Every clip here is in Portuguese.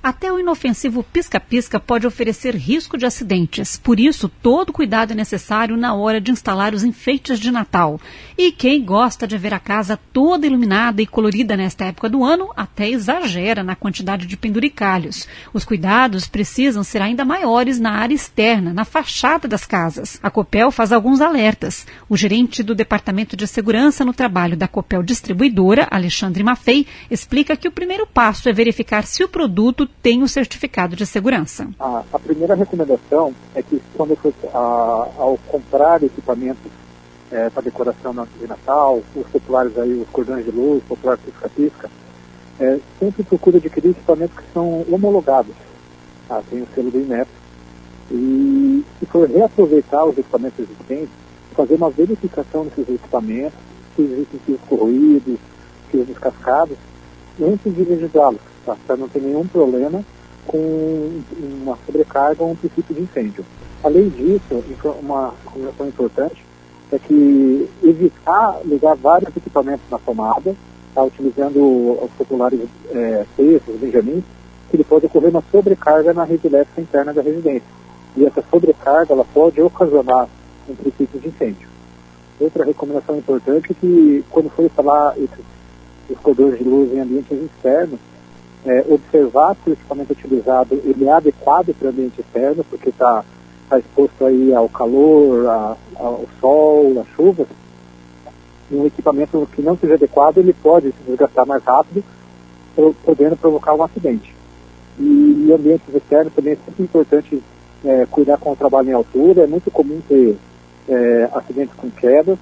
Até o inofensivo pisca-pisca pode oferecer risco de acidentes. Por isso, todo cuidado é necessário na hora de instalar os enfeites de Natal. E quem gosta de ver a casa toda iluminada e colorida nesta época do ano, até exagera na quantidade de penduricalhos. Os cuidados precisam ser ainda maiores na área externa, na fachada das casas. A Copel faz alguns alertas. O gerente do Departamento de Segurança no Trabalho da Copel Distribuidora, Alexandre Maffei, explica que o primeiro passo é verificar se o produto tem o certificado de segurança. A primeira recomendação é que quando for ao comprar equipamentos para decoração de Natal, os populares aí, os cordões de luz, popular pisca-pisca, sempre procure adquirir equipamentos que são homologados. Tem o selo do INEP. E se for reaproveitar os equipamentos existentes, fazer uma verificação desses equipamentos, se existem fios corroídos, fios descascados, antes de registrá-los, para não ter nenhum problema com uma sobrecarga ou um princípio de incêndio. Além disso, uma recomendação importante é que evitar ligar vários equipamentos na tomada, utilizando os populares pesos, benjamins, que ele pode ocorrer uma sobrecarga na rede elétrica interna da residência. E essa sobrecarga ela pode ocasionar um princípio de incêndio. Outra recomendação importante é que, quando for instalar os cordões de luz em ambientes externos, observar se o equipamento utilizado ele é adequado para o ambiente externo, porque está exposto aí ao calor, ao sol, à chuva. E um equipamento que não seja adequado, ele pode se desgastar mais rápido, podendo provocar um acidente. E em ambientes externos também é sempre importante cuidar com o trabalho em altura. É muito comum ter acidentes com quedas.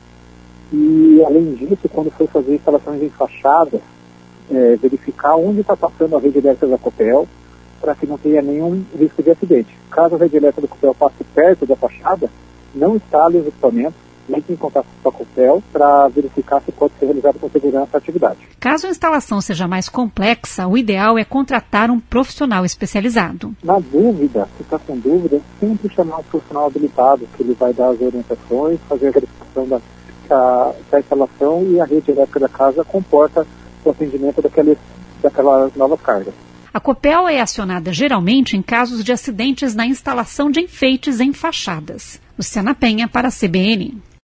E, além disso, quando for fazer instalações em fachadas, verificar onde está passando a rede elétrica da Copel, para que não tenha nenhum risco de acidente. Caso a rede elétrica da Copel passe perto da fachada, não instale os equipamentos, entre em contato com a Copel para verificar se pode ser realizada com segurança a atividade. Caso a instalação seja mais complexa, o ideal é contratar um profissional especializado. Na dúvida, se está com dúvida, sempre chamar um profissional habilitado, que ele vai dar as orientações, fazer a verificação da instalação e a rede elétrica da casa comporta o atendimento daquelas novas cargas. A Copel é acionada geralmente em casos de acidentes na instalação de enfeites em fachadas. Luciana Penha para a CBN.